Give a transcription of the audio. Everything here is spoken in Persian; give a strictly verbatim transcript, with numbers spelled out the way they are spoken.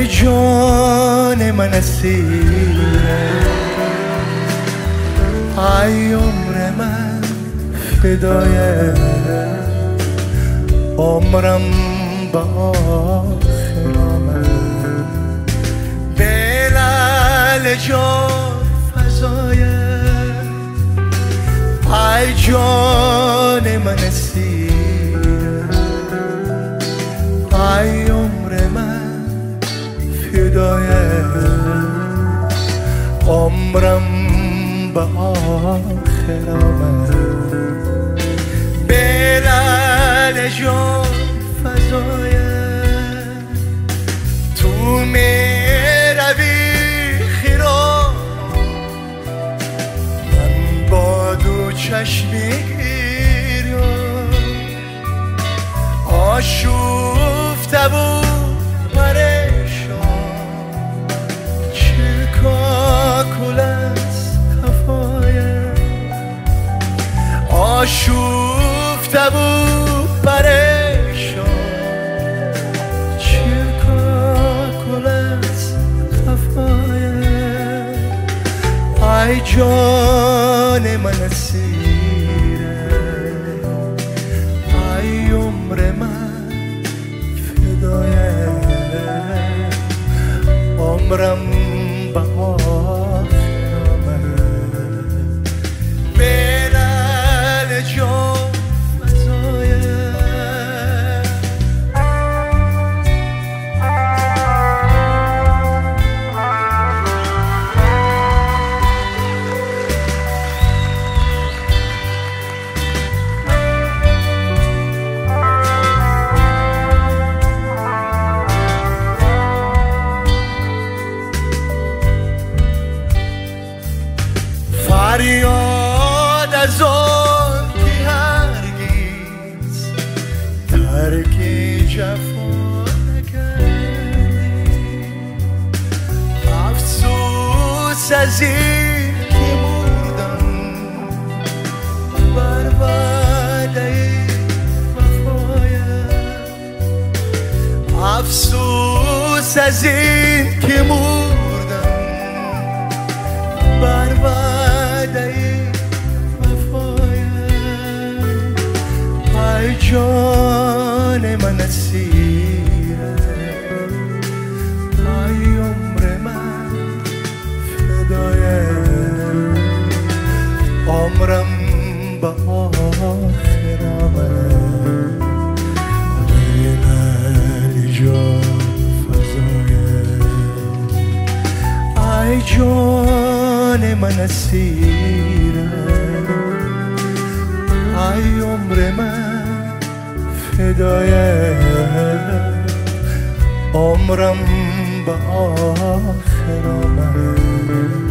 جان من اسیره، ای عمر من فدای عمرم به آخر آمد، بلال جان فضای ای جان من اسیره، ای عمر من فدای عمرم به آخر آمد، بلال جان فضای تو می روی خیرا، من با دو چشمی گیرم آشفته بود پریشان، چه کاکل از کفایم آشفته بود پریشان، چه کاکل از کفایم ای جان من اسیره، ای عمر من فدای عمرم به آخر آمد، بلال جان فضای فریاد از آن که هرگز ترک جفا نکردی، افسوس از این که مردم بر وعده وفایم، افسوس از این که مردم بر وعده وفایم ای جان من اسیره، ای عمر من فدای عمرم به آخر آمد، بلال جان فضای ای جان من اسیره، ای عمر من فدای عمرم به آخر آمد.